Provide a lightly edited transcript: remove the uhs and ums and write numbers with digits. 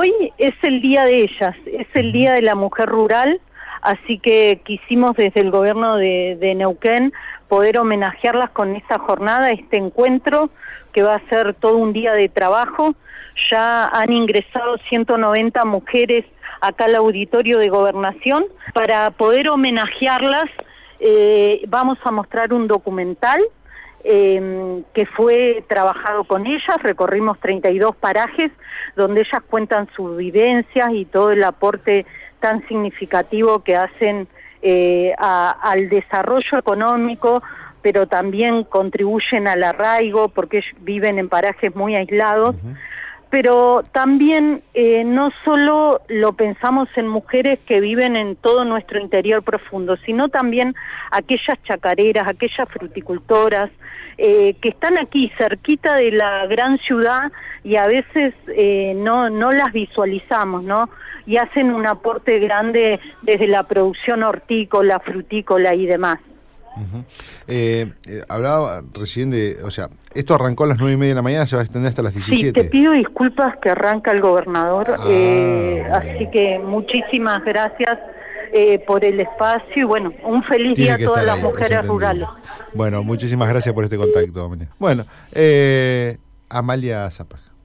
hoy es el día de ellas, es el día de la mujer rural, así que quisimos desde el gobierno de Neuquén poder homenajearlas con esta jornada, este encuentro que va a ser todo un día de trabajo. Ya han ingresado 190 mujeres acá al auditorio de Gobernación. Para poder homenajearlas vamos a mostrar un documental que fue trabajado con ellas. Recorrimos 32 parajes donde ellas cuentan sus vivencias y todo el aporte tan significativo que hacen al desarrollo económico, pero también contribuyen al arraigo porque viven en parajes muy aislados. Pero también no solo lo pensamos en mujeres que viven en todo nuestro interior profundo, sino también aquellas chacareras, aquellas fruticultoras que están aquí cerquita de la gran ciudad y a veces no las visualizamos, ¿no? Y hacen un aporte grande desde la producción hortícola, frutícola y demás. Hablaba recién de, o sea, esto arrancó a las 9:30 de la mañana, se va a extender hasta las 17. Sí, te pido disculpas que arranca el gobernador, así que muchísimas gracias por el espacio y bueno, un feliz día a todas las mujeres rurales. Bueno, muchísimas gracias por este contacto. Bueno, Amalia Zapag.